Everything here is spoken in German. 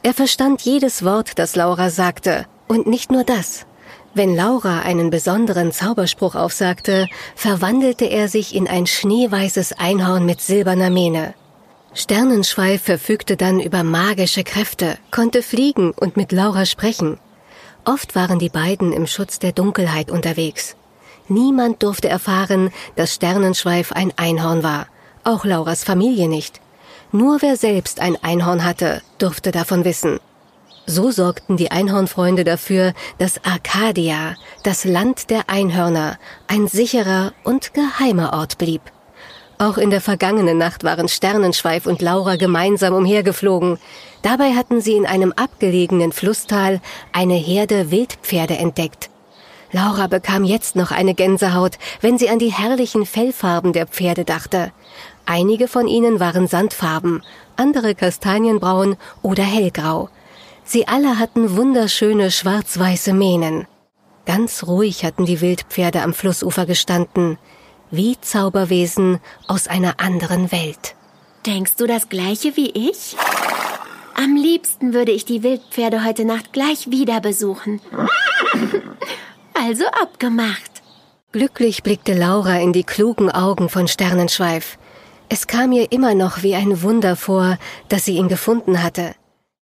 Er verstand jedes Wort, das Laura sagte. Und nicht nur das. Wenn Laura einen besonderen Zauberspruch aufsagte, verwandelte er sich in ein schneeweißes Einhorn mit silberner Mähne. Sternenschweif verfügte dann über magische Kräfte, konnte fliegen und mit Laura sprechen. Oft waren die beiden im Schutz der Dunkelheit unterwegs. Niemand durfte erfahren, dass Sternenschweif ein Einhorn war, auch Lauras Familie nicht. Nur wer selbst ein Einhorn hatte, durfte davon wissen. So sorgten die Einhornfreunde dafür, dass Arcadia, das Land der Einhörner, ein sicherer und geheimer Ort blieb. Auch in der vergangenen Nacht waren Sternenschweif und Laura gemeinsam umhergeflogen. Dabei hatten sie in einem abgelegenen Flusstal eine Herde Wildpferde entdeckt. Laura bekam jetzt noch eine Gänsehaut, wenn sie an die herrlichen Fellfarben der Pferde dachte. Einige von ihnen waren sandfarben, andere kastanienbraun oder hellgrau. Sie alle hatten wunderschöne schwarz-weiße Mähnen. Ganz ruhig hatten die Wildpferde am Flussufer gestanden, wie Zauberwesen aus einer anderen Welt. Denkst du das Gleiche wie ich? Am liebsten würde ich die Wildpferde heute Nacht gleich wieder besuchen. Also abgemacht. Glücklich blickte Laura in die klugen Augen von Sternenschweif. Es kam ihr immer noch wie ein Wunder vor, dass sie ihn gefunden hatte.